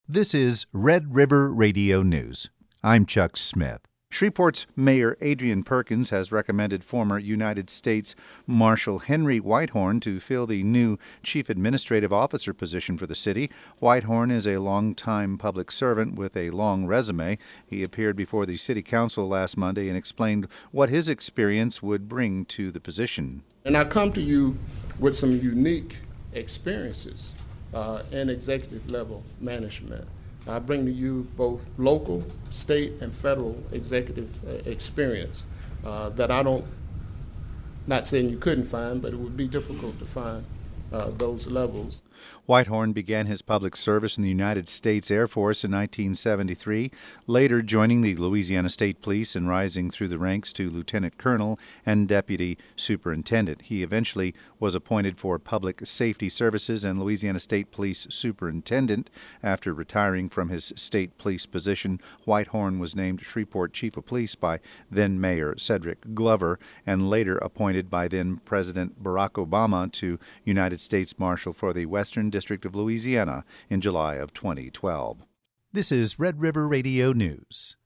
This is Red River Radio News. I'm Chuck Smith. Shreveport's Mayor Adrian Perkins has recommended former United States Marshal Henry Whitehorn to fill the new Chief Administrative Officer position for the city. Whitehorn is a longtime public servant with a long resume. He appeared before the City Council last Monday and explained what his experience would bring to the position. And I come to you with some unique experiences in executive level management. I bring to you both local, state, and federal executive experience that I don't, not saying you couldn't find, but it would be difficult to find those levels. Whitehorn began his public service in the United States Air Force in 1973, later joining the Louisiana State Police and rising through the ranks to lieutenant colonel and deputy superintendent. He eventually was appointed for Public Safety Services and Louisiana State Police superintendent. After retiring from his state police position, Whitehorn was named Shreveport Chief of Police by then-Mayor Cedric Glover and later appointed by then-President Barack Obama to United States Marshal for the Western District of Louisiana in July of 2012. This is Red River Radio News.